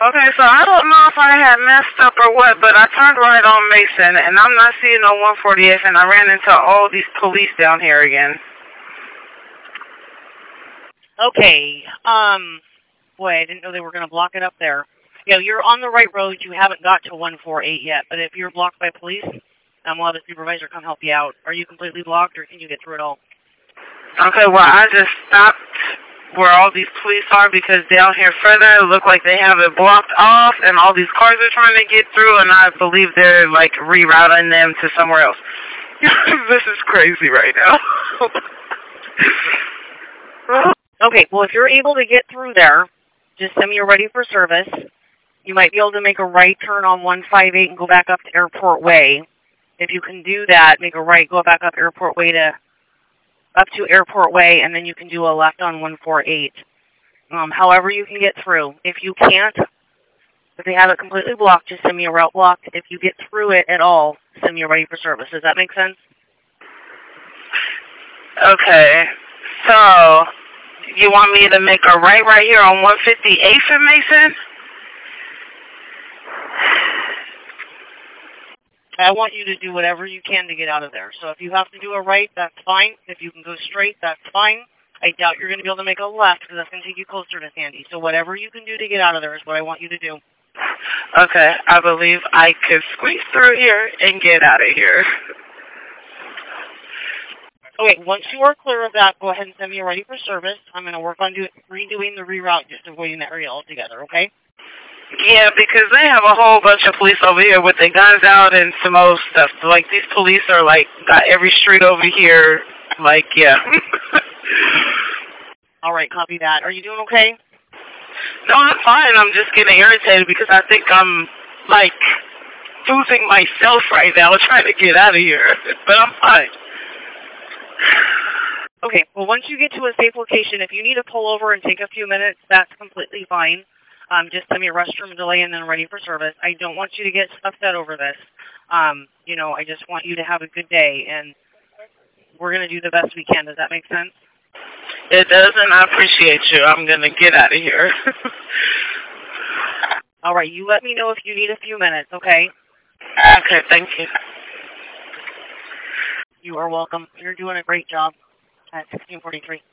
Okay, so I don't know if I had messed up or what, but I turned right on Mason, and I'm not seeing no 148th, and I ran into all these police down here again. Okay, boy, I didn't know they were going to block it up there. You know, you're on the right road. You haven't got to 148 yet, but if you're blocked by police, we'll have a supervisor come help you out. Are you completely blocked, or can you get through it all? Okay, well, I just stopped where all these police are because down here further it look like they have it blocked off, and all these cars are trying to get through, and I believe they're, like, rerouting them to somewhere else. This is crazy right now. Okay, well, if you're able to get through there, just send me a ready for service. You might be able to make a right turn on 158 and go back up to Airport Way. If you can do that, make a right, go back up Airport Way up to Airport Way, and then you can do a left on 148. However you can get through. If you can't, if they have it completely blocked, just send me a route blocked. If you get through it at all, send me a ready for service. Does that make sense? Okay, so you want me to make a right here on 158th in Mason? I want you to do whatever you can to get out of there. So if you have to do a right, that's fine. If you can go straight, that's fine. I doubt you're going to be able to make a left because that's going to take you closer to Sandy. So whatever you can do to get out of there is what I want you to do. Okay, I believe I could squeeze through here and get out of here. Okay, once you are clear of that, go ahead and send me a ready for service. I'm going to work on redoing the reroute, just avoiding that area altogether, okay? Yeah, because they have a whole bunch of police over here with their guns out and some old stuff. Like, these police are, like, got every street over here. Like, yeah. All right, copy that. Are you doing okay? No, I'm fine. I'm just getting irritated because I think I'm, like, losing myself right now trying to get out of here. But I'm fine. Okay, well, once you get to a safe location, if you need to pull over and take a few minutes, that's completely fine. Just send me a restroom delay and then ready for service. I don't want you to get upset over this. You know, I just want you to have a good day, and we're going to do the best we can. Does that make sense? It does, and I appreciate you. I'm going to get out of here. All right, you let me know if you need a few minutes, okay? Okay, thank you. You are welcome. You're doing a great job at 1643.